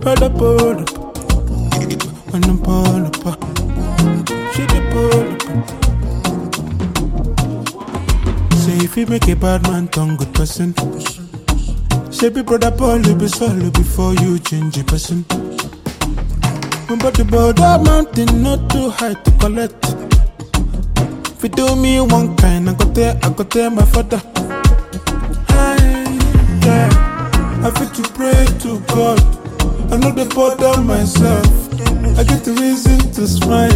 Pull up, when I'm pull up, she the pull up. Say if you make a bad man turn good person, say be brother Paul, you be swallow before you change a person. But the border mountain not too high to collect. If you do me one kind, I go tell my father. Hey, yeah, I fit to pray to God. I know the bother myself. I get the reason to smile,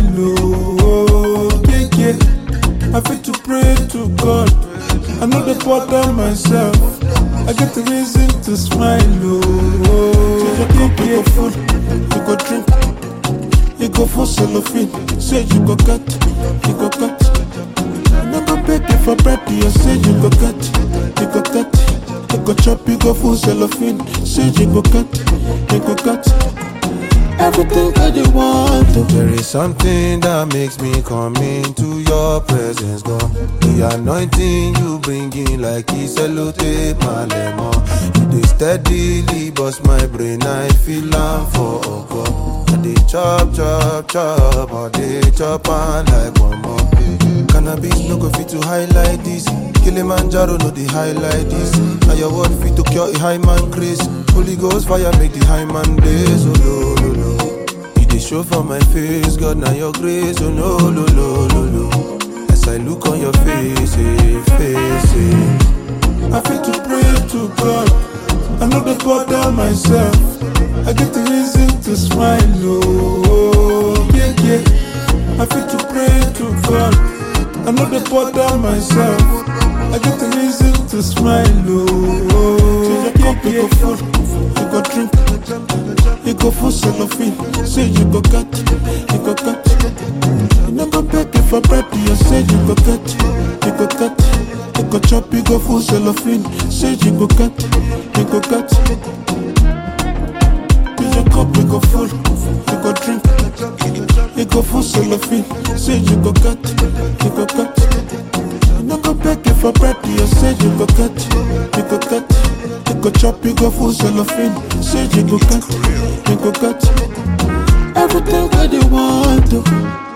oh, yeah, yeah. I fit to pray to God. I know the bother myself. I get the reason to smile, oh, yeah, yeah. You go food, you go drink, you go for cellophane. Say you go cut, you go cut. You never beg you for bread, you say you go cut, you go cut. You go chop, you go for cellophane. Say you go cut, you go cut. Everything that you want to. There is something that makes me come into your presence, God. The anointing you bring in like it's a lotte, my lemon. You dey steadily bust my brain, I feel I'm for oh God. I dey chop, chop, chop, I dey chop and like one more. Cannabis no go fit to highlight this. Kilimanjaro no dey highlight this. Now your word fit to cure a high man craze. Holy Ghost fire make the high man blaze. Oh no, no, no. You dey show for my face, God, now your grace. Oh no, no, no, no, no. As I look on your face, face. I fit to pray to God. I know the bother myself. I get the reason to smile, oh, yeah, yeah. I fit to pray to God. I know the bother myself. I get the reason to smile, oh, yeah, yeah. You go food, you go drink, you go for cellophane. Say you go cut, you go cut. You never beg you for bread, you say you go cut, you go cut. You go chop, you go for cellophane. Say you go cut, you go cut. You cup, you go full, you go drink, you go for cellophane. Say you go cut, you go cut. You never beg you for bread, you say you go cut, you go cut. You go chop, you go for cellophane. Say you go cut, you go cut. Everything that you want to.